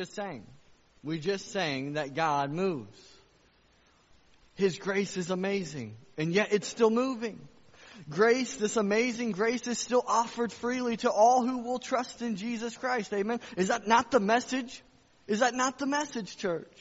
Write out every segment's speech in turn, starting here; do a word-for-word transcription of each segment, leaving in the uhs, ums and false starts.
just sang. We just sang that God moves. His grace is amazing, and yet it's still moving. Grace, this amazing grace, is still offered freely to all who will trust in Jesus Christ. Amen. Is that not the message? Is that not the message, church?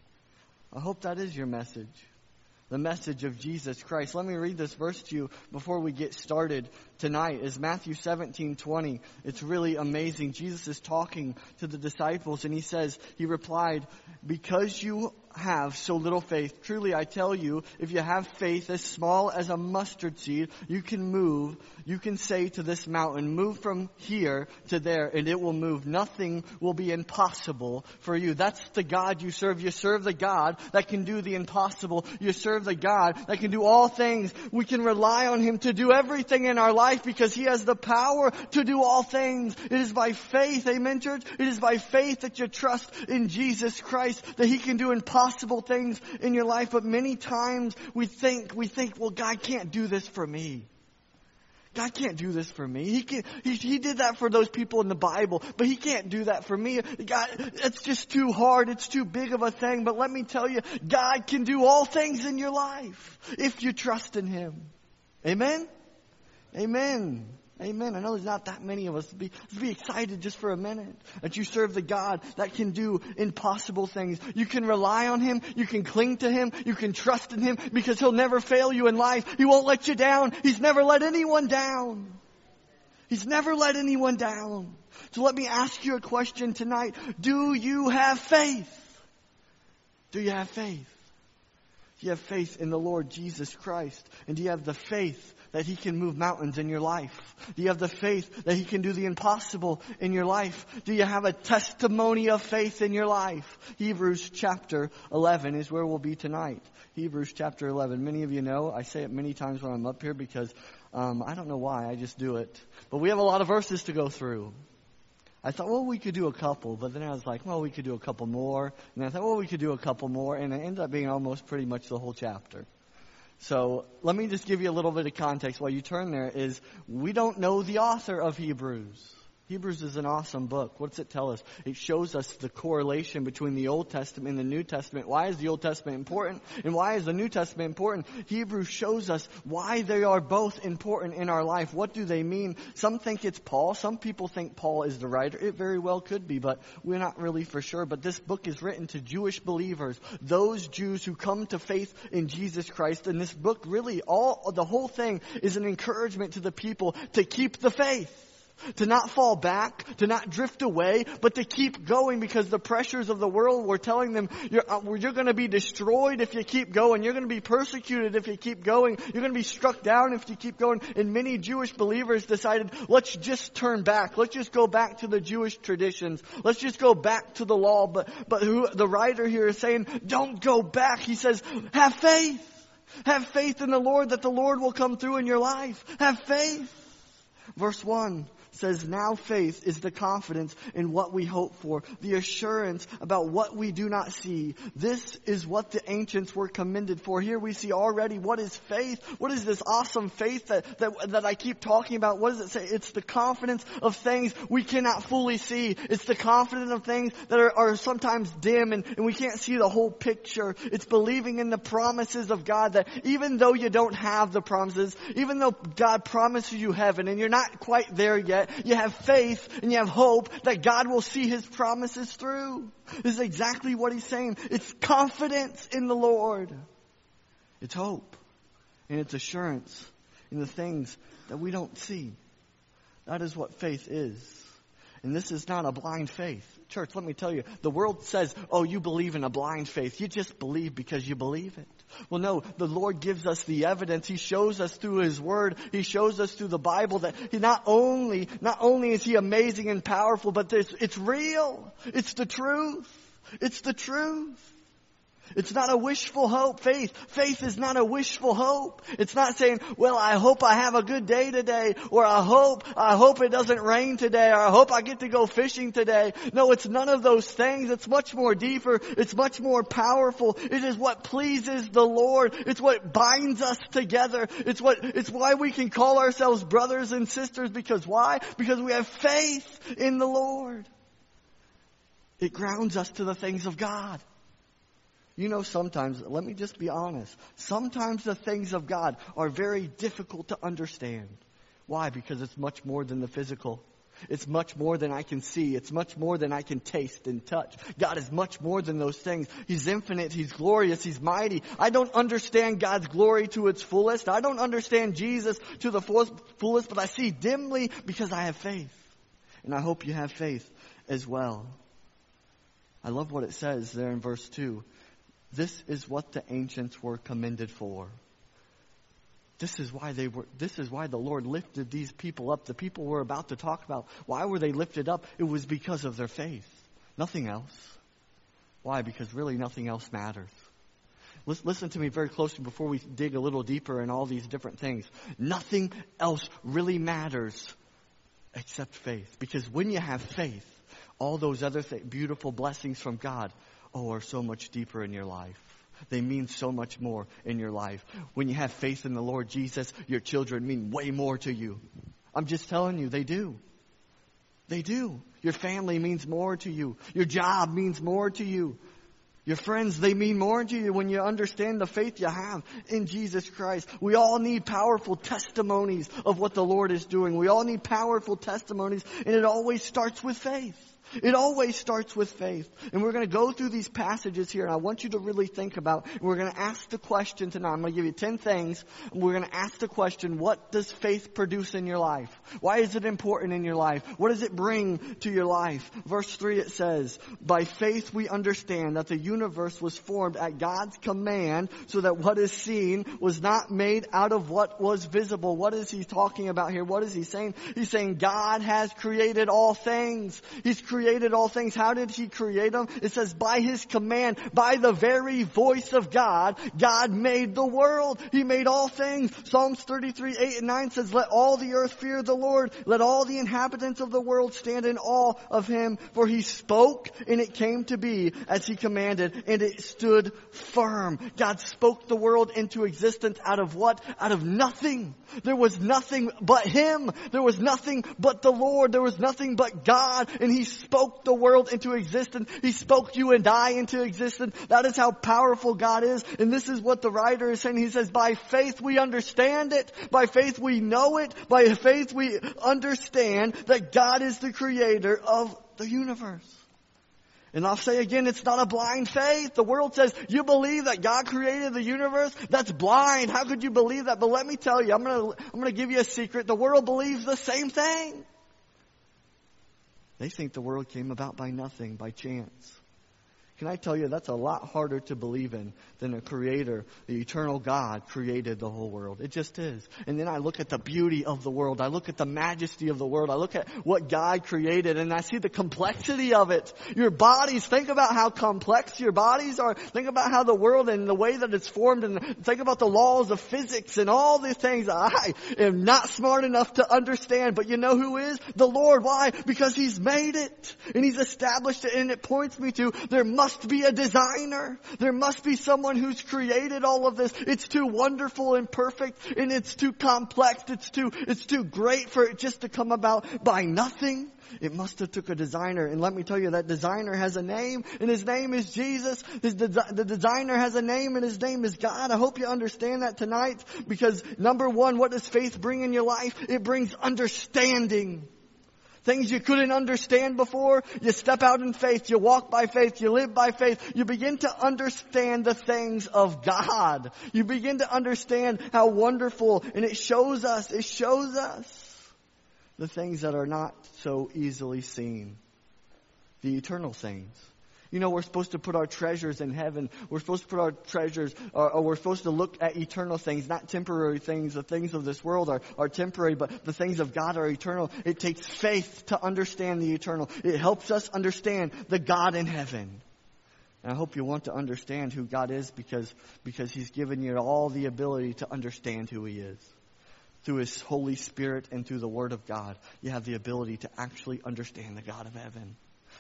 I hope that is your message. The message of Jesus Christ. Let me read this verse to you before we get started tonight. Is Matthew seventeen twenty. It's really amazing. Jesus is talking to the disciples, and he says, he replied, "Because you have so little faith, truly I tell you, if you have faith as small as a mustard seed, you can move, you can say to this mountain, move from here to there, and it will move. Nothing will be impossible for you." That's the God you serve. You serve the God that can do the impossible. You serve the God that can do all things. We can rely on Him to do everything in our life because He has the power to do all things. It is by faith, amen, church? It is by faith that you trust in Jesus Christ that He can do impossible things in your life. But many times we think, we think, well, God can't do this for me. God can't do this for me. He can, he, he did that for those people in the Bible, but He can't do that for me. God, it's just too hard. It's too big of a thing. But let me tell you, God can do all things in your life if you trust in Him. Amen? Amen. Amen. I know there's not that many of us. Be, be excited just for a minute that you serve the God that can do impossible things. You can rely on Him. You can cling to Him. You can trust in Him because He'll never fail you in life. He won't let you down. He's never let anyone down. He's never let anyone down. So let me ask you a question tonight. Do you have faith? Do you have faith? Do you have faith in the Lord Jesus Christ? And do you have the faith that He can move mountains in your life? Do you have the faith that He can do the impossible in your life? Do you have a testimony of faith in your life? Hebrews chapter eleven is where we'll be tonight. Hebrews chapter eleven. Many of you know, I say it many times when I'm up here because um, I don't know why, I just do it. But we have a lot of verses to go through. I thought, well, we could do a couple. But then I was like, well, we could do a couple more. And I thought, well, we could do a couple more. And it ended up being almost pretty much the whole chapter. So let me just give you a little bit of context while you turn there. Is we don't know the author of Hebrews. Hebrews is an awesome book. What does it tell us? It shows us the correlation between the Old Testament and the New Testament. Why is the Old Testament important? And why is the New Testament important? Hebrews shows us why they are both important in our life. What do they mean? Some think it's Paul. Some people think Paul is the writer. It very well could be, but we're not really for sure. But this book is written to Jewish believers, those Jews who come to faith in Jesus Christ. And this book really, all the whole thing is an encouragement to the people to keep the faith. To not fall back, to not drift away, but to keep going because the pressures of the world were telling them, you're, uh, you're going to be destroyed if you keep going. You're going to be persecuted if you keep going. You're going to be struck down if you keep going. And many Jewish believers decided, let's just turn back. Let's just go back to the Jewish traditions. Let's just go back to the law. But, but who, the writer here is saying, don't go back. He says, have faith. Have faith in the Lord that the Lord will come through in your life. Have faith. Verse one. Says, now faith is the confidence in what we hope for, the assurance about what we do not see. This is what the ancients were commended for. Here we see already what is faith. What is this awesome faith that, that, that I keep talking about? What does it say? It's the confidence of things we cannot fully see. It's the confidence of things that are, are sometimes dim and, and we can't see the whole picture. It's believing in the promises of God that even though you don't have the promises, even though God promises you heaven and you're not quite there yet, you have faith and you have hope that God will see His promises through. This is exactly what He's saying. It's confidence in the Lord. It's hope. And it's assurance in the things that we don't see. That is what faith is. And this is not a blind faith. Church, let me tell you, the world says, oh, you believe in a blind faith. You just believe because you believe it. Well, no, the Lord gives us the evidence. He shows us through His Word. He shows us through the Bible that He not only, not only is He amazing and powerful, but it's, it's real. It's the truth. It's the truth. It's not a wishful hope. Faith. Faith is not a wishful hope. It's not saying, well, I hope I have a good day today, or I hope, I hope it doesn't rain today, or I hope I get to go fishing today. No, it's none of those things. It's much more deeper. It's much more powerful. It is what pleases the Lord. It's what binds us together. It's what, it's why we can call ourselves brothers and sisters. Because why? Because we have faith in the Lord. It grounds us to the things of God. You know, sometimes, let me just be honest, sometimes the things of God are very difficult to understand. Why? Because it's much more than the physical. It's much more than I can see. It's much more than I can taste and touch. God is much more than those things. He's infinite. He's glorious. He's mighty. I don't understand God's glory to its fullest. I don't understand Jesus to the fullest, but I see dimly because I have faith. And I hope you have faith as well. I love what it says there in verse two. This is what the ancients were commended for. This is why they were, this is why the Lord lifted these people up. The people we're about to talk about. Why were they lifted up? It was because of their faith. Nothing else. Why? Because really nothing else matters. Listen to me very closely before we dig a little deeper in all these different things. Nothing else really matters except faith. Because when you have faith, all those other th- beautiful blessings from God, oh, are so much deeper in your life. They mean so much more in your life. When you have faith in the Lord Jesus, your children mean way more to you. I'm just telling you, they do. They do. Your family means more to you. Your job means more to you. Your friends, they mean more to you when you understand the faith you have in Jesus Christ. We all need powerful testimonies of what the Lord is doing. We all need powerful testimonies, and it always starts with faith. It always starts with faith. And we're going to go through these passages here, and I want you to really think about, and we're going to ask the question tonight. I'm going to give you ten things, and we're going to ask the question, what does faith produce in your life? Why is it important in your life? What does it bring to your life? Verse three, it says, by faith we understand that the universe was formed at God's command, so that what is seen was not made out of what was visible. What is he talking about here? What is he saying? He's saying God has created all things. He's created created all things. How did he create them? It says by his command, by the very voice of God, God made the world. He made all things. Psalms thirty-three, eight and nine says, let all the earth fear the Lord. Let all the inhabitants of the world stand in awe of him. For he spoke and it came to be as he commanded, and it stood firm. God spoke the world into existence out of what? Out of nothing. There was nothing but him. There was nothing but the Lord. There was nothing but God. And he spoke the world into existence. He spoke you and I into existence. That is how powerful God is. And this is what the writer is saying. He says, by faith we understand it. By faith we know it. By faith we understand that God is the creator of the universe. And I'll say again, it's not a blind faith. The world says, you believe that God created the universe? That's blind. How could you believe that? But let me tell you, I'm going to I'm going to give you a secret. The world believes the same thing. They think the world came about by nothing, by chance. Can I tell you, that's a lot harder to believe in than a creator, the eternal God created the whole world. It just is. And then I look at the beauty of the world. I look at the majesty of the world. I look at what God created, and I see the complexity of it. Your bodies, think about how complex your bodies are. Think about how the world and the way that it's formed, and think about the laws of physics and all these things. I am not smart enough to understand, but you know who is? The Lord. Why? Because He's made it, and He's established it, and it points me to there must must be a designer. There must be someone who's created all of this. It's too wonderful and perfect, and it's too complex. It's too, it's too great for it just to come about by nothing. It must have took a designer. And let me tell you, that designer has a name, and his name is Jesus. His de- the designer has a name, and his name is God. I hope you understand that tonight, because number one, what does faith bring in your life? It brings understanding. Things you couldn't understand before, you step out in faith, you walk by faith, you live by faith. You begin to understand the things of God. You begin to understand how wonderful, and it shows us, it shows us the things that are not so easily seen. The eternal things. You know, we're supposed to put our treasures in heaven. We're supposed to put our treasures, or, or we're supposed to look at eternal things, not temporary things. The things of this world are, are temporary, but the things of God are eternal. It takes faith to understand the eternal. It helps us understand the God in heaven. And I hope you want to understand who God is, because, because He's given you all the ability to understand who He is. Through His Holy Spirit and through the Word of God, you have the ability to actually understand the God of heaven.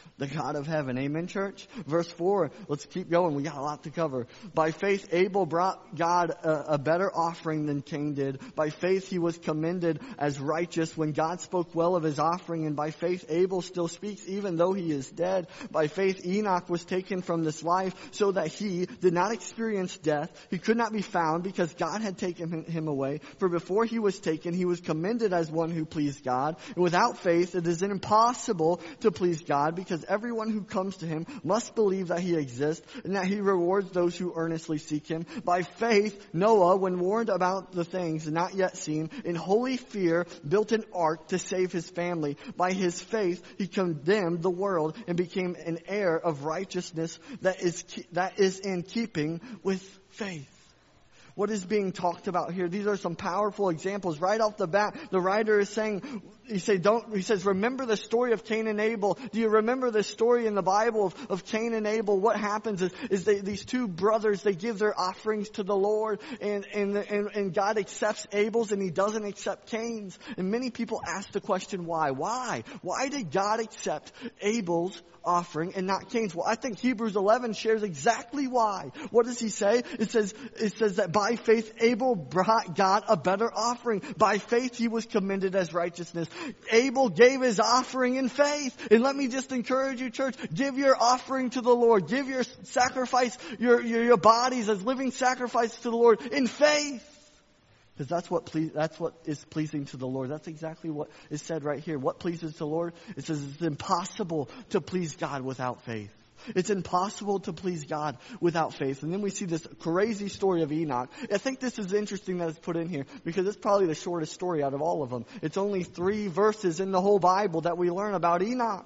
The God of heaven. Amen, church? Verse four, let's keep going. We got a lot to cover. By faith, Abel brought God a, a better offering than Cain did. By faith, he was commended as righteous when God spoke well of his offering. And by faith, Abel still speaks even though he is dead. By faith, Enoch was taken from this life so that he did not experience death. He could not be found because God had taken him away. For before he was taken, he was commended as one who pleased God. And without faith, it is impossible to please God, because everyone who comes to him must believe that he exists and that he rewards those who earnestly seek him. By faith, Noah, when warned about the things not yet seen, in holy fear built an ark to save his family. By his faith, he condemned the world and became an heir of righteousness that is that is in keeping with faith. What is being talked about here? These are some powerful examples. Right off the bat, the writer is saying, he say, don't, he says, remember the story of Cain and Abel. Do you remember the story in the Bible of, of Cain and Abel? What happens is, is they, these two brothers, they give their offerings to the Lord, and, and, and, and God accepts Abel's and he doesn't accept Cain's. And many people ask the question, why? Why? Why did God accept Abel's offering and not Cain's? Well, I think Hebrews eleven shares exactly why. What does he say? It says, it says that by faith Abel brought God a better offering. By faith he was commended as righteousness. Abel gave his offering in faith. And let me just encourage you, church, give your offering to the Lord. Give your sacrifice, your, your, your bodies as living sacrifice to the Lord in faith. Because that's what ple- that's what is pleasing to the Lord. That's exactly what is said right here. What pleases the Lord? It says it's impossible to please God without faith. It's impossible to please God without faith. And then we see this crazy story of Enoch. I think this is interesting that it's put in here because it's probably the shortest story out of all of them. It's only three verses in the whole Bible that we learn about Enoch.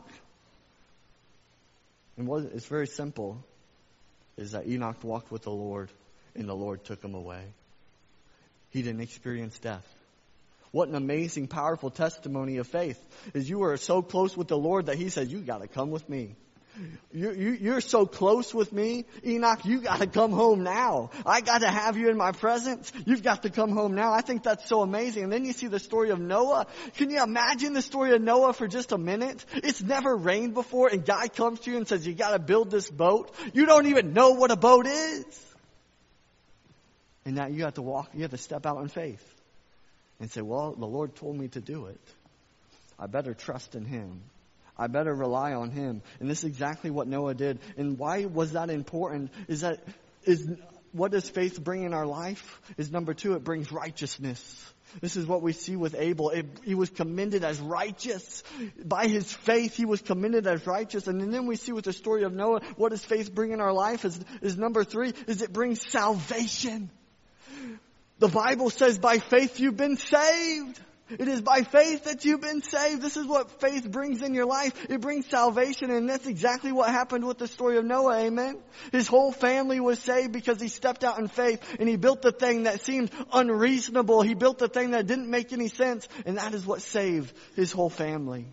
And what it's very simple is that Enoch walked with the Lord and the Lord took him away. He didn't experience death. What an amazing, powerful testimony of faith. Is you were so close with the Lord that he said, you got to come with me. You, you, you're so close with me, Enoch, you got to come home now. I got to have you in my presence. You've got to come home now. I think that's so amazing. And then you see the story of Noah. Can you imagine the story of Noah for just a minute? It's never rained before and God comes to you and says, you got to build this boat. You don't even know what a boat is. And now you have to walk, you have to step out in faith and say, well, the Lord told me to do it. I better trust in him. I better rely on him. And this is exactly what Noah did. And why was that important? Is that, is what does faith bring in our life? Is number two, it brings righteousness. This is what we see with Abel. It, he was commended as righteous. By his faith, he was commended as righteous. And then we see with the story of Noah, what does faith bring in our life? Is, is number three, is it brings salvation. The Bible says by faith you've been saved. It is by faith that you've been saved. This is what faith brings in your life. It brings salvation, and that's exactly what happened with the story of Noah, amen? His whole family was saved because he stepped out in faith, and he built the thing that seemed unreasonable. He built the thing that didn't make any sense, and that is what saved his whole family.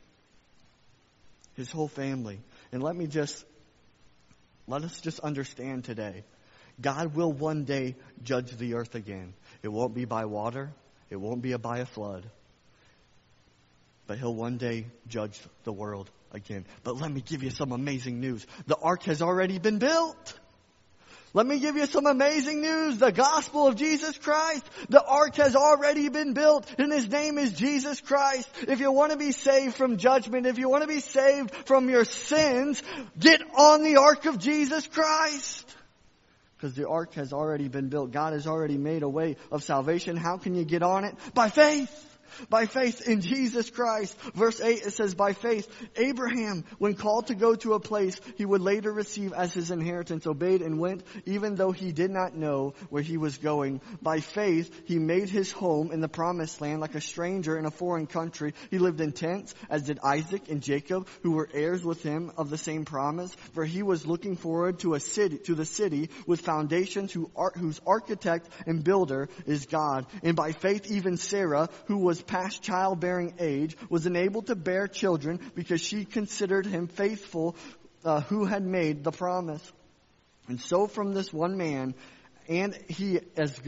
His whole family. And let me just, let us just understand today. God will one day judge the earth again. It won't be by water. It won't be by a flood. But he'll one day judge the world again. But let me give you some amazing news. The ark has already been built. Let me give you some amazing news. The gospel of Jesus Christ. The ark has already been built, and his name is Jesus Christ. If you want to be saved from judgment, if you want to be saved from your sins, get on the ark of Jesus Christ. Because the ark has already been built. God has already made a way of salvation. How can you get on it? By faith. By faith in Jesus Christ. Verse eight, it says, by faith, Abraham, when called to go to a place he would later receive as his inheritance, obeyed and went, even though he did not know where he was going. By faith, he made his home in the promised land like a stranger in a foreign country. He lived in tents, as did Isaac and Jacob, who were heirs with him of the same promise. For he was looking forward to a city, to the city with foundations, who are, whose architect and builder is God. And by faith, even Sarah, who was past childbearing age, was enabled to bear children because she considered him faithful uh, who had made the promise. And so from this one man, and he as good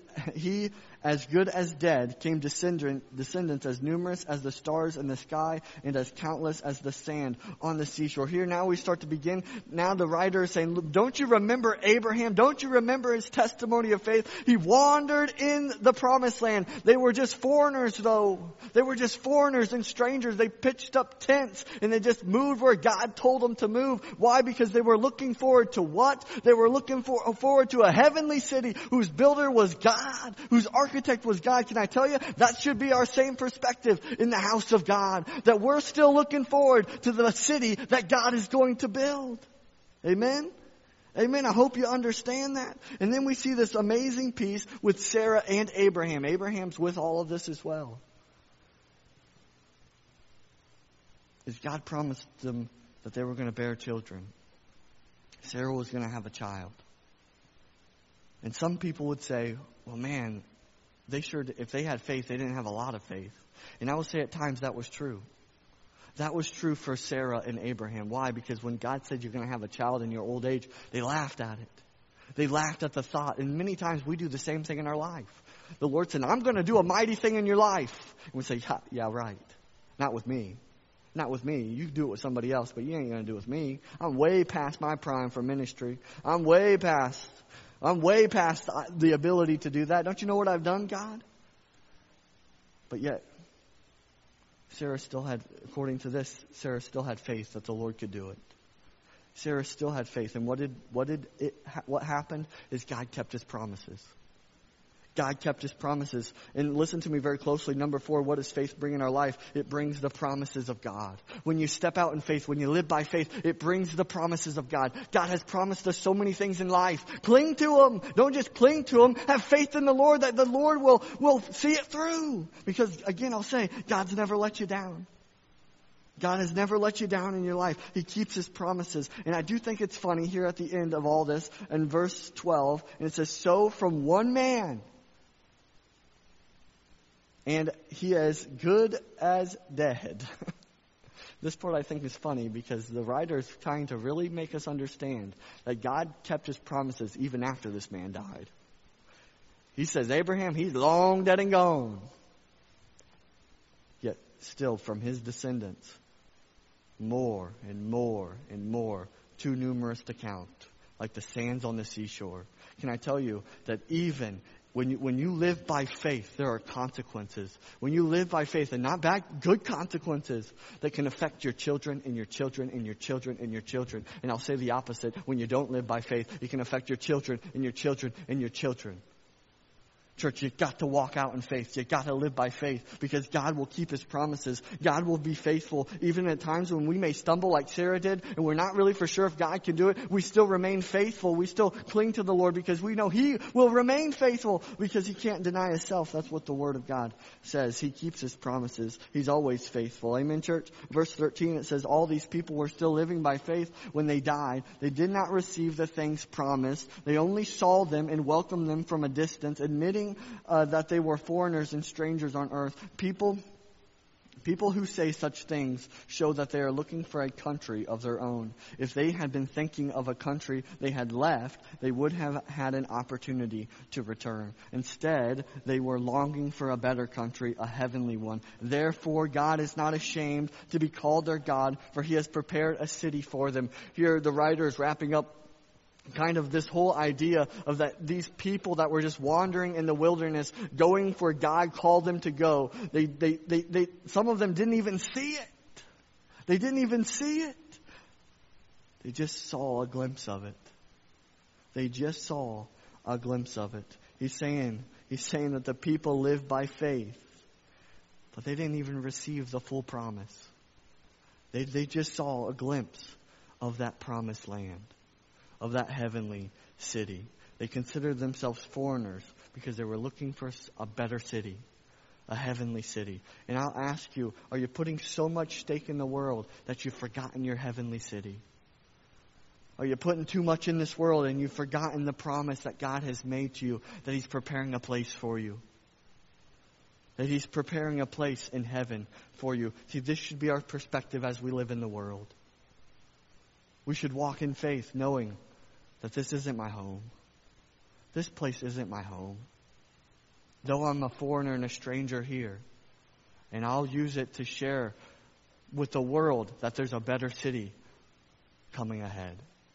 he as good as dead, came descendant, descendants as numerous as the stars in the sky and as countless as the sand on the seashore. Here now we start to begin. Now the writer is saying, don't you remember Abraham? Don't you remember his testimony of faith? He wandered in the promised land. They were just foreigners though. They were just foreigners and strangers. They pitched up tents and they just moved where God told them to move. Why? Because they were looking forward to what? They were looking for, forward to a heavenly city whose builder was God, whose architect was God. Can I tell you, that should be our same perspective in the house of God, that we're still looking forward to the city that God is going to build. Amen? Amen. I hope you understand that. And then we see this amazing piece with Sarah and Abraham. Abraham's with all of this as well. Is God promised them that they were going to bear children. Sarah was going to have a child. And some people would say, well, man, they sure, if they had faith, they didn't have a lot of faith. And I would say at times that was true. That was true for Sarah and Abraham. Why? Because when God said you're going to have a child in your old age, they laughed at it. They laughed at the thought. And many times we do the same thing in our life. The Lord said, I'm going to do a mighty thing in your life. And we say, yeah, yeah, right. Not with me. Not with me. You do it with somebody else, but you ain't going to do it with me. I'm way past my prime for ministry. I'm way past. I'm way past the ability to do that. Don't you know what I've done, God? But yet, Sarah still had, according to this, Sarah still had faith that the Lord could do it. Sarah still had faith. And what did, what did it, what happened is God kept His promises. God kept His promises. And listen to me very closely. Number four, what does faith bring in our life? It brings the promises of God. When you step out in faith, when you live by faith, it brings the promises of God. God has promised us so many things in life. Cling to Him. Don't just cling to Him. Have faith in the Lord that the Lord will, will see it through. Because again, I'll say, God's never let you down. God has never let you down in your life. He keeps His promises. And I do think it's funny here at the end of all this, in verse twelve, and it says, so from one man, and he is good as dead. This part I think is funny because the writer is trying to really make us understand that God kept His promises even after this man died. He says, Abraham, he's long dead and gone. Yet still from his descendants, more and more and more, too numerous to count, like the sands on the seashore. Can I tell you that even When you, when you live by faith, there are consequences. When you live by faith, and not bad, good consequences that can affect your children and your children and your children and your children. And I'll say the opposite. When you don't live by faith, it can affect your children and your children and your children. Church, you've got to walk out in faith. You've got to live by faith because God will keep His promises. God will be faithful. Even at times when we may stumble like Sarah did and we're not really for sure if God can do it, we still remain faithful. We still cling to the Lord because we know He will remain faithful because He can't deny Himself. That's what the Word of God says. He keeps His promises. He's always faithful. Amen, church? Verse thirteen, it says, all these people were still living by faith when they died. They did not receive the things promised. They only saw them and welcomed them from a distance, admitting Uh, that they were foreigners and strangers on earth. People, people who say such things show that they are looking for a country of their own. If they had been thinking of a country they had left, they would have had an opportunity to return. Instead, they were longing for a better country, a heavenly one. Therefore, God is not ashamed to be called their God, for He has prepared a city for them. Here, the writer is wrapping up kind of this whole idea of that these people that were just wandering in the wilderness, going where God called them to go. They, they, they, they, some of them didn't even see it. They didn't even see it. They just saw a glimpse of it. They just saw a glimpse of it. He's saying, he's saying that the people lived by faith, but they didn't even receive the full promise. They, they just saw a glimpse of that promised land, of that heavenly city. They considered themselves foreigners because they were looking for a better city, a heavenly city. And I'll ask you, are you putting so much stake in the world that you've forgotten your heavenly city? Are you putting too much in this world and you've forgotten the promise that God has made to you, that He's preparing a place for you? That He's preparing a place in heaven for you. See, this should be our perspective as we live in the world. We should walk in faith knowing that this isn't my home. This place isn't my home. though I'm a foreigner and a stranger here. And I'll use it to share with the world that there's a better city coming ahead.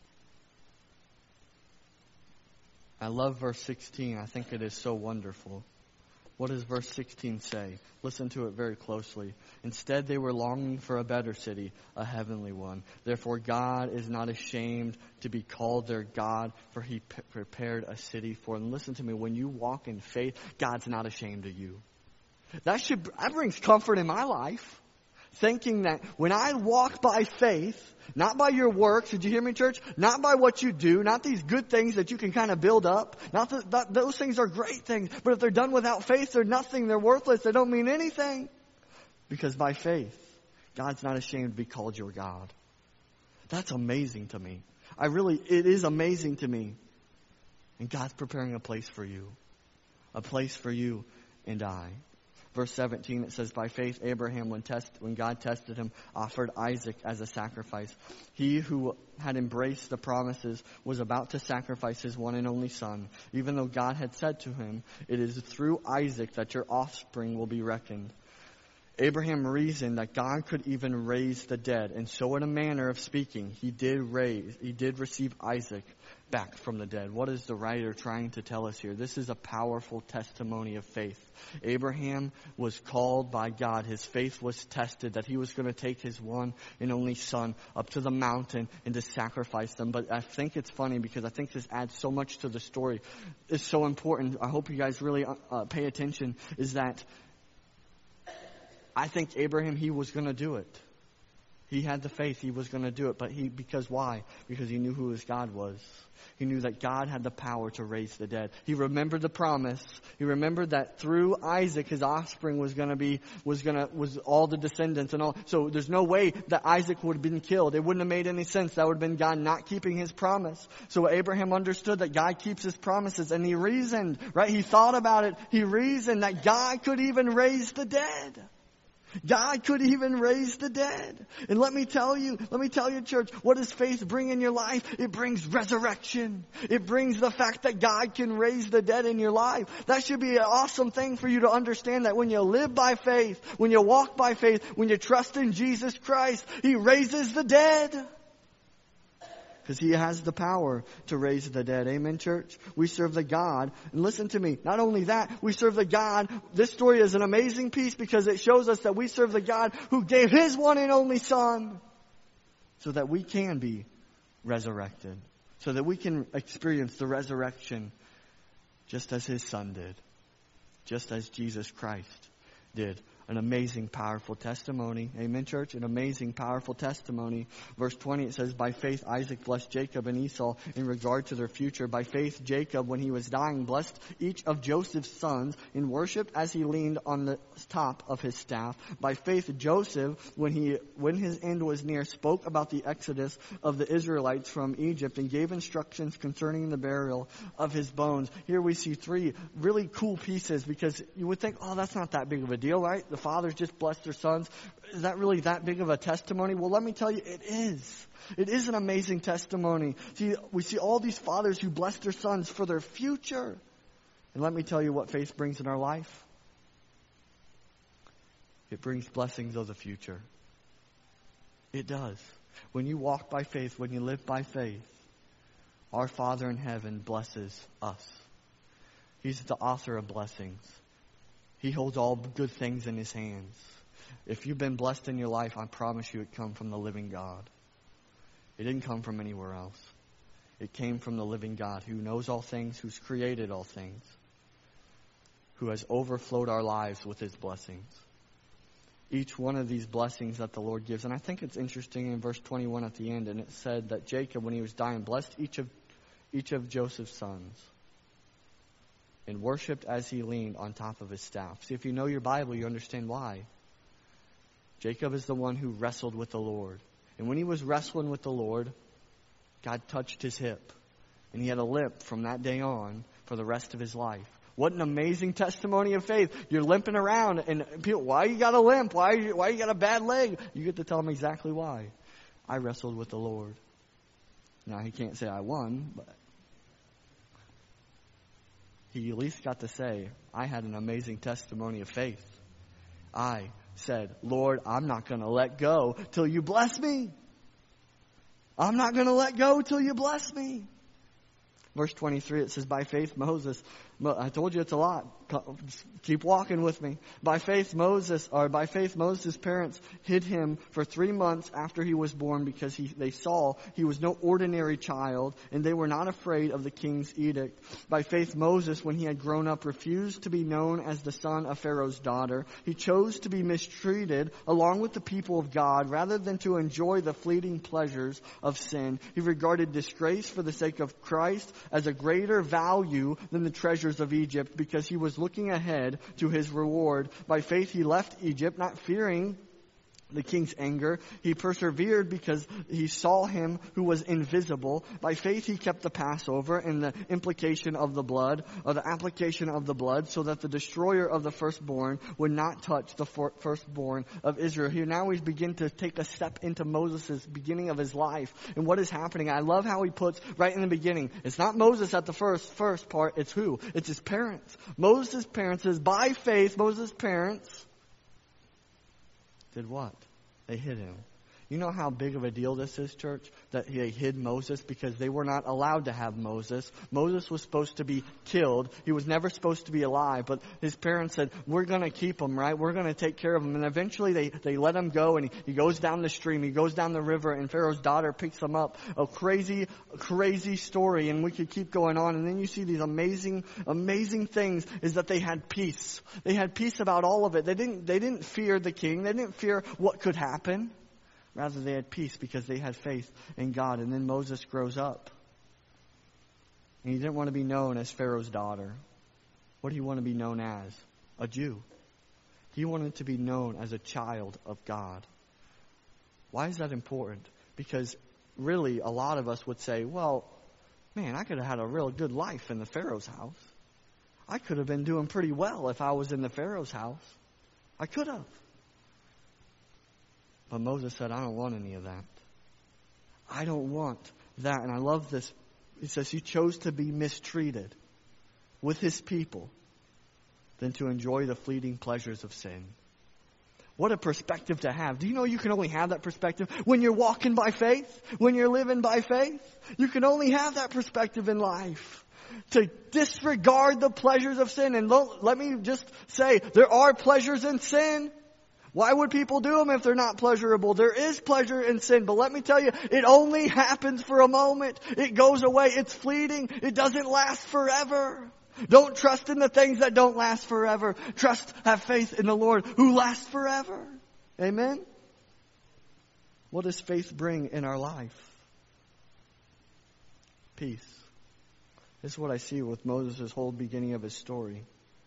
I love verse sixteen. I think it is so wonderful. What does verse sixteen say? Listen to it very closely. Instead, they were longing for a better city, a heavenly one. Therefore, God is not ashamed to be called their God, for he p- prepared a city for them. Listen to me. When you walk in faith, God's not ashamed of you. That should that brings comfort in my life. Thinking that when I walk by faith, not by your works, did you hear me, church? Not by what you do, not these good things that you can kind of build up. Not that, that those things are great things, but if they're done without faith, they're nothing, they're worthless, they don't mean anything. Because by faith, God's not ashamed to be called your God. That's amazing to me. I really, it is amazing to me. And God's preparing a place for you. A place for you and I. Verse seventeen, it says, by faith Abraham, when test, when God tested him, offered Isaac as a sacrifice. He who had embraced the promises was about to sacrifice his one and only son, even though God had said to him, it is through Isaac that your offspring will be reckoned. Abraham reasoned that God could even raise the dead, and so in a manner of speaking, he did raise, he did receive Isaac back from the dead. What is the writer trying to tell us here? This is a powerful testimony of faith. Abraham was called by God. His faith was tested that he was going to take his one and only son up to the mountain and to sacrifice them. But I think it's funny because I think this adds so much to the story. It's so important. I hope you guys really uh, pay attention, is that I think Abraham, he was going to do it. He had the faith, he was going to do it. But he, because why? Because he knew who his God was. He knew that God had the power to raise the dead. He remembered the promise. He remembered that through Isaac, his offspring was going to be, was going to, was all the descendants and all. So there's no way that Isaac would have been killed. It wouldn't have made any sense. That would have been God not keeping his promise. So Abraham understood that God keeps his promises, and he reasoned, right? He thought about it. He reasoned that God could even raise the dead. God could even raise the dead. And let me tell you, let me tell you, church, what does faith bring in your life? It brings resurrection. It brings the fact that God can raise the dead in your life. That should be an awesome thing for you to understand, that when you live by faith, when you walk by faith, when you trust in Jesus Christ, He raises the dead. Because He has the power to raise the dead. Amen, church? We serve the God. And listen to me. Not only that, we serve the God. This story is an amazing piece because it shows us that we serve the God who gave His one and only Son so that we can be resurrected. So that we can experience the resurrection just as His Son did. Just as Jesus Christ did. An amazing, powerful testimony. Amen, church? An amazing, powerful testimony. Verse twenty, it says, by faith Isaac blessed Jacob and Esau in regard to their future. By faith Jacob, when he was dying, blessed each of Joseph's sons and worshipped as he leaned on the top of his staff. By faith Joseph, when he when his end was near, spoke about the exodus of the Israelites from Egypt and gave instructions concerning the burial of his bones. Here we see three really cool pieces, because you would think, oh, that's not that big of a deal, right? The fathers just blessed their sons. Is that really that big of a testimony? Well, let me tell you, it is. It is an amazing testimony. See, we see all these fathers who bless their sons for their future. And let me tell you what faith brings in our life. It brings blessings of the future. It does. When you walk by faith, when you live by faith, our Father in heaven blesses us. He's the author of blessings. He holds all good things in His hands. If you've been blessed in your life, I promise you it come from the living God. It didn't come from anywhere else. It came from the living God who knows all things, who's created all things, who has overflowed our lives with His blessings. Each one of these blessings that the Lord gives. And I think it's interesting in verse twenty-one at the end, and it said that Jacob, when he was dying, blessed each of each of Joseph's sons and worshipped as he leaned on top of his staff. See, if you know your Bible, you understand why. Jacob is the one who wrestled with the Lord. And when he was wrestling with the Lord, God touched his hip. And he had a limp from that day on for the rest of his life. What an amazing testimony of faith. You're limping around, and people, why you got a limp? Why you, why you got a bad leg? You get to tell them exactly why. I wrestled with the Lord. Now, he can't say I won, but he at least got to say, I had an amazing testimony of faith. I said, Lord, I'm not going to let go till you bless me. I'm not going to let go till you bless me. Verse twenty-three, it says, by faith Moses, I told you it's a lot. Keep walking with me. By faith Moses, or by faith Moses' parents hid him for three months after he was born because he, they saw he was no ordinary child and they were not afraid of the king's edict. By faith Moses, when he had grown up, refused to be known as the son of Pharaoh's daughter. He chose to be mistreated along with the people of God rather than to enjoy the fleeting pleasures of sin. He regarded disgrace for the sake of Christ as a greater value than the treasures of Egypt because he was looking ahead to his reward. By faith he left Egypt, not fearing the king's anger. He persevered because he saw him who was invisible. By faith he kept the Passover and the implication of the blood, or the application of the blood, so that the destroyer of the firstborn would not touch the for- firstborn of Israel. Here now we begin to take a step into Moses' beginning of his life. And what is happening? I love how he puts right in the beginning. It's not Moses at the first, first part. It's who? It's his parents. Moses' parents is by faith, Moses' parents did what? They hid him. You know how big of a deal this is, church? That they hid Moses because they were not allowed to have Moses. Moses was supposed to be killed. He was never supposed to be alive. But his parents said, we're going to keep him, right? We're going to take care of him. And eventually they, they let him go and he, he goes down the stream. He goes down the river and Pharaoh's daughter picks him up. A crazy, crazy story. And we could keep going on. And then you see these amazing, amazing things is that they had peace. They had peace about all of it. They didn't, they didn't fear the king. They didn't fear what could happen. Rather, they had peace because they had faith in God. And then Moses grows up. And he didn't want to be known as Pharaoh's daughter. What did he want to be known as? A Jew. He wanted to be known as a child of God. Why is that important? Because really, a lot of us would say, well, man, I could have had a real good life in the Pharaoh's house. I could have been doing pretty well if I was in the Pharaoh's house. I could have. But Moses said, I don't want any of that. I don't want that. And I love this. He says he chose to be mistreated with his people than to enjoy the fleeting pleasures of sin. What a perspective to have. Do you know you can only have that perspective when you're walking by faith? When you're living by faith? You can only have that perspective in life. To disregard the pleasures of sin. And let me just say, there are pleasures in sin. Why would people do them if they're not pleasurable? There is pleasure in sin, but let me tell you, it only happens for a moment. It goes away. It's fleeting. It doesn't last forever. Don't trust in the things that don't last forever. Trust, have faith in the Lord who lasts forever. Amen? What does faith bring in our life? Peace. This is what I see with Moses' whole beginning of his story.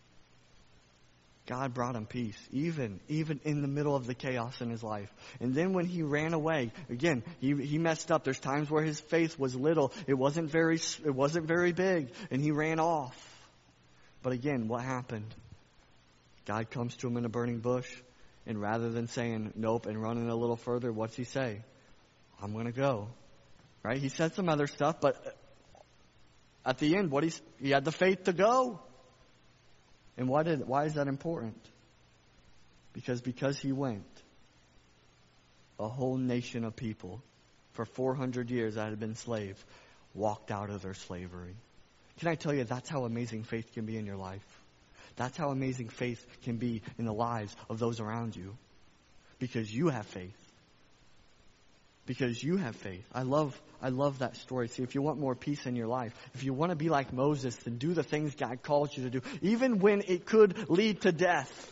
God brought him peace, even, even in the middle of the chaos in his life. And then when he ran away, again, he, he messed up. There's times where his faith was little. It wasn't very, it wasn't very big. And he ran off. But again, what happened? God comes to him in a burning bush. And rather than saying nope and running a little further, what's he say? I'm going to go. Right? He said some other stuff, but at the end, what he's, he had the faith to go. And why did why is that important? Because because he went, a whole nation of people for four hundred years that had been slaves walked out of their slavery. Can I tell you, that's how amazing faith can be in your life. That's how amazing faith can be in the lives of those around you. Because you have faith. Because you have faith. I love I love that story. See, if you want more peace in your life, if you want to be like Moses and do the things God calls you to do, even when it could lead to death,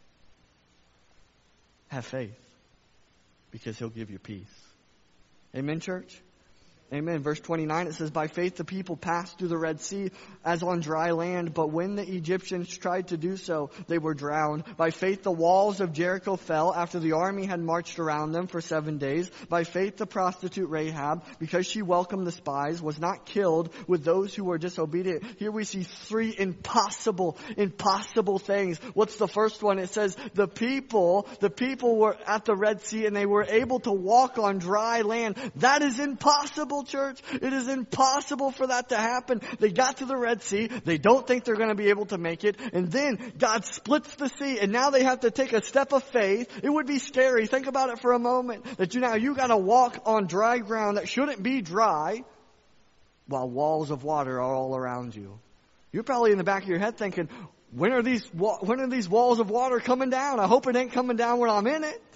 have faith. Because he'll give you peace. Amen, church? Amen. Verse twenty-nine, it says, by faith the people passed through the Red Sea as on dry land, but when the Egyptians tried to do so, they were drowned. By faith the walls of Jericho fell after the army had marched around them for seven days. By faith the prostitute Rahab, because she welcomed the spies, was not killed with those who were disobedient. Here we see three impossible, impossible things. What's the first one? It says the people, the people were at the Red Sea and they were able to walk on dry land. That is impossible impossible, church. It is impossible for that to happen. They got to the Red Sea. They don't think they're going to be able to make it. And then God splits the sea. And now they have to take a step of faith. It would be scary. Think about it for a moment. That you now you got to walk on dry ground that shouldn't be dry while walls of water are all around you. You're probably in the back of your head thinking, when are these when are these walls of water coming down? I hope it ain't coming down when I'm in it.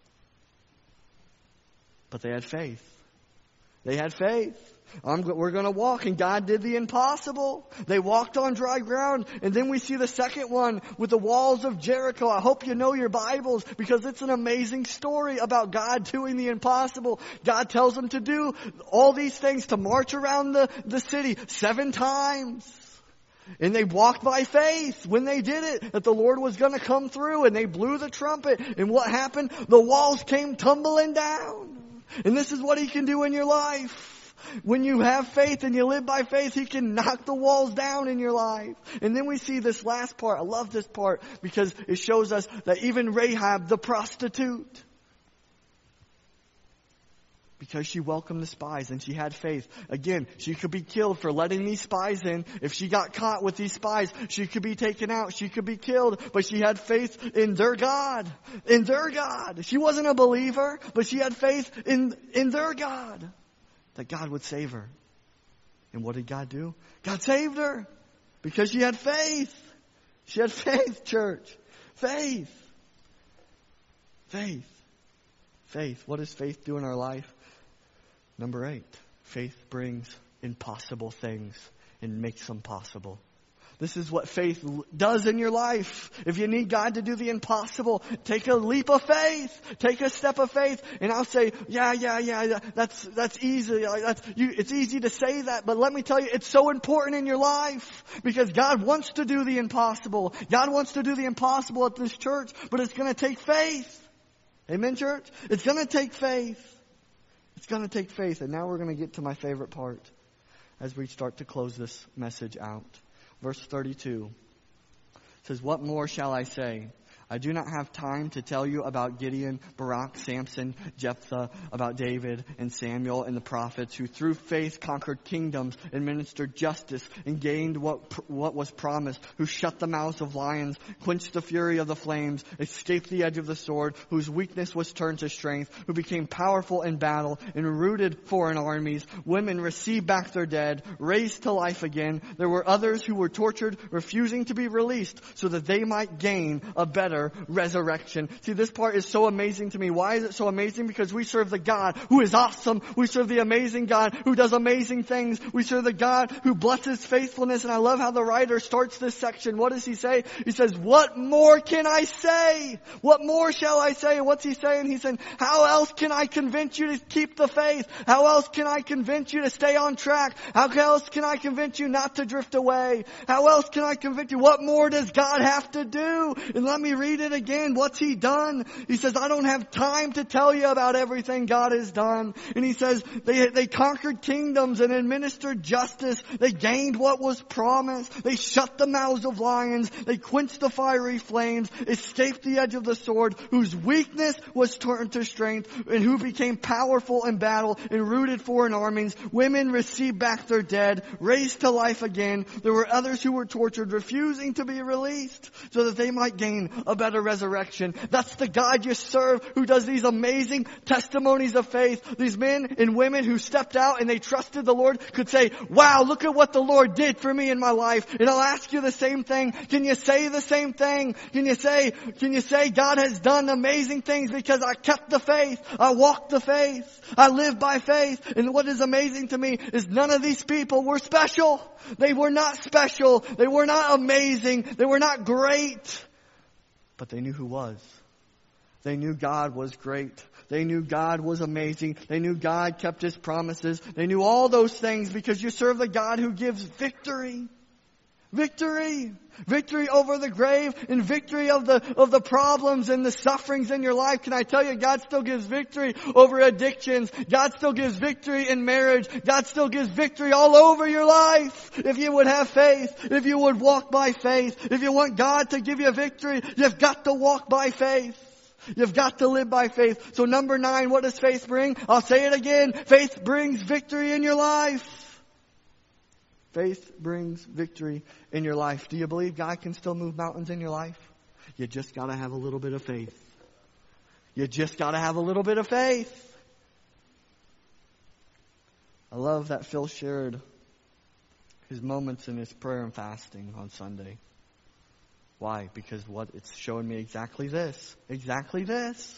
But they had faith. They had faith. I'm, we're going to walk, and God did the impossible. They walked on dry ground, and then we see the second one with the walls of Jericho. I hope you know your Bibles, because it's an amazing story about God doing the impossible. God tells them to do all these things, to march around the, the city seven times. And they walked by faith when they did it, that the Lord was going to come through, and they blew the trumpet. And what happened? The walls came tumbling down. And this is what He can do in your life. When you have faith and you live by faith, He can knock the walls down in your life. And then we see this last part. I love this part because it shows us that even Rahab, the prostitute, because she welcomed the spies and she had faith. Again, she could be killed for letting these spies in. If she got caught with these spies, she could be taken out. She could be killed. But she had faith in their God. In their God. She wasn't a believer, but she had faith in, in their God. That God would save her. And what did God do? God saved her. Because she had faith. She had faith, church. Faith. Faith. Faith. What does faith do in our life? Number eight, faith brings impossible things and makes them possible. This is what faith does in your life. If you need God to do the impossible, take a leap of faith. Take a step of faith. And I'll say, yeah, yeah, yeah, that's that's easy. That's, you, it's easy to say that, but let me tell you, it's so important in your life. Because God wants to do the impossible. God wants to do the impossible at this church, but it's going to take faith. Amen, church? It's going to take faith. It's going to take faith. And now we're going to get to my favorite part as we start to close this message out. Verse thirty-two says, "What more shall I say? I do not have time to tell you about Gideon, Barak, Samson, Jephthah, about David and Samuel and the prophets who through faith conquered kingdoms, administered justice, and gained what what was promised, who shut the mouths of lions, quenched the fury of the flames, escaped the edge of the sword, whose weakness was turned to strength, who became powerful in battle and routed foreign armies. Women received back their dead, raised to life again. There were others who were tortured, refusing to be released so that they might gain a better resurrection." See, this part is so amazing to me. Why is it so amazing? Because we serve the God who is awesome. We serve the amazing God who does amazing things. We serve the God who blesses faithfulness. And I love how the writer starts this section. What does he say? He says, "What more can I say? What more shall I say?" And what's he saying? He's saying, how else can I convince you to keep the faith? How else can I convince you to stay on track? How else can I convince you not to drift away? How else can I convince you? What more does God have to do? And let me read it again. What's He done? He says, I don't have time to tell you about everything God has done. And He says, they, they conquered kingdoms and administered justice. They gained what was promised. They shut the mouths of lions. They quenched the fiery flames, escaped the edge of the sword, whose weakness was turned to strength, and who became powerful in battle and routed foreign armies. Women received back their dead, raised to life again. There were others who were tortured, refusing to be released so that they might gain a better resurrection. That's the God you serve, who does these amazing testimonies of faith. These men and women who stepped out and they trusted the Lord could say, wow, look at what the Lord did for me in my life. And I'll ask you the same thing. Can you say the same thing? Can you say, can you say God has done amazing things because I kept the faith. I walked the faith. I lived by faith. And what is amazing to me is none of these people were special. They were not special. They were not amazing. They were not great. But they knew who was. They knew God was great. They knew God was amazing. They knew God kept His promises. They knew all those things because you serve the God who gives victory. Victory. Victory over the grave and victory of the of the problems and the sufferings in your life. Can I tell you, God still gives victory over addictions. God still gives victory in marriage. God still gives victory all over your life. If you would have faith, if you would walk by faith, if you want God to give you victory, you've got to walk by faith. You've got to live by faith. So number nine, what does faith bring? I'll say it again. Faith brings victory in your life. Faith brings victory in your life. Do you believe God can still move mountains in your life? You just got to have a little bit of faith. You just got to have a little bit of faith. I love that Phil shared his moments in his prayer and fasting on Sunday. Why? Because what it's showing me exactly this. Exactly this.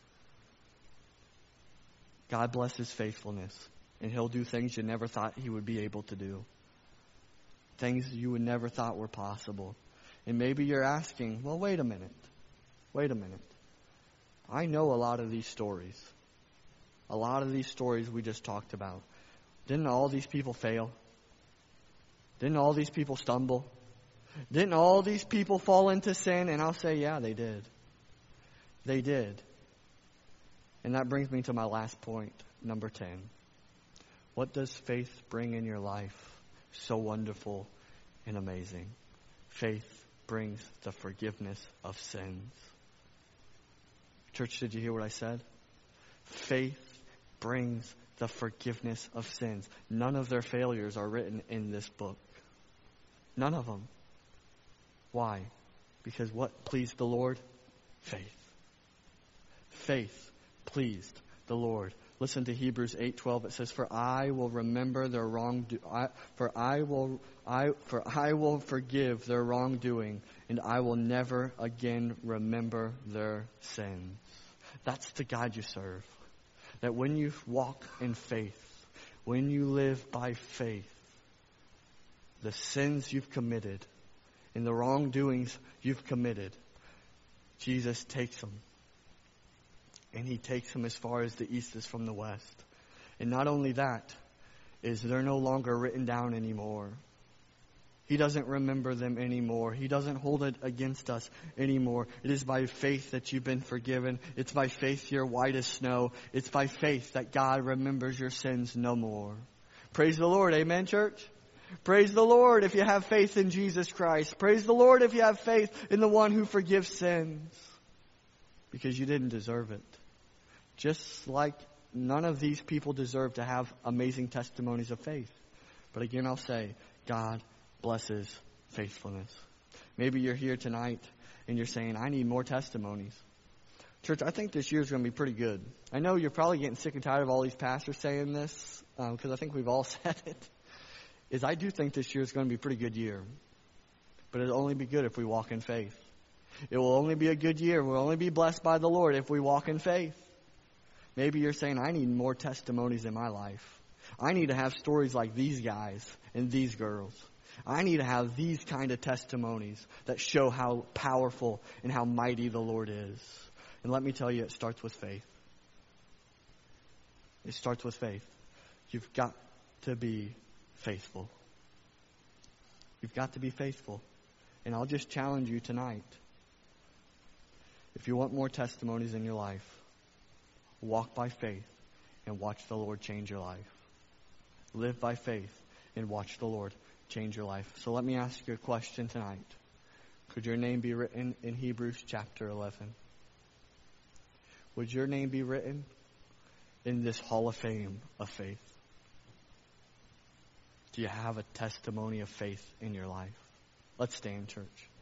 God bless His faithfulness. And He'll do things you never thought He would be able to do. Things you would never thought were possible. And maybe you're asking, well, wait a minute. Wait a minute. I know a lot of these stories. A lot of these stories we just talked about. Didn't all these people fail? Didn't all these people stumble? Didn't all these people fall into sin? And I'll say, yeah, they did. They did. And that brings me to my last point, number ten. What does faith bring in your life? So wonderful and amazing. Faith brings the forgiveness of sins. Church, did you hear what I said? Faith brings the forgiveness of sins. None of their failures are written in this book. None of them. Why? Because what pleased the Lord? Faith. Faith pleased the Lord. Listen to Hebrews eight twelve. It says, "For I will remember their wrong. Do- I, for I will. I for I will forgive their wrongdoing, and I will never again remember their sins." That's the God you serve. That when you walk in faith, when you live by faith, the sins you've committed and the wrongdoings you've committed, Jesus takes them. And He takes them as far as the east is from the west. And not only that, is they're no longer written down anymore. He doesn't remember them anymore. He doesn't hold it against us anymore. It is by faith that you've been forgiven. It's by faith you're white as snow. It's by faith that God remembers your sins no more. Praise the Lord. Amen, church? Praise the Lord if you have faith in Jesus Christ. Praise the Lord if you have faith in the one who forgives sins. Because you didn't deserve it. Just like none of these people deserve to have amazing testimonies of faith. But again, I'll say, God blesses faithfulness. Maybe you're here tonight and you're saying, I need more testimonies. Church, I think this year's going to be pretty good. I know you're probably getting sick and tired of all these pastors saying this, because um, I think we've all said it. Is I do think this year is going to be a pretty good year. But it'll only be good if we walk in faith. It will only be a good year. We'll only be blessed by the Lord if we walk in faith. Maybe you're saying, I need more testimonies in my life. I need to have stories like these guys and these girls. I need to have these kind of testimonies that show how powerful and how mighty the Lord is. And let me tell you, it starts with faith. It starts with faith. You've got to be faithful. You've got to be faithful. And I'll just challenge you tonight. If you want more testimonies in your life, walk by faith and watch the Lord change your life. Live by faith and watch the Lord change your life. So let me ask you a question tonight. Could your name be written in Hebrews chapter eleven? Would your name be written in this hall of fame of faith? Do you have a testimony of faith in your life? Let's stand, church.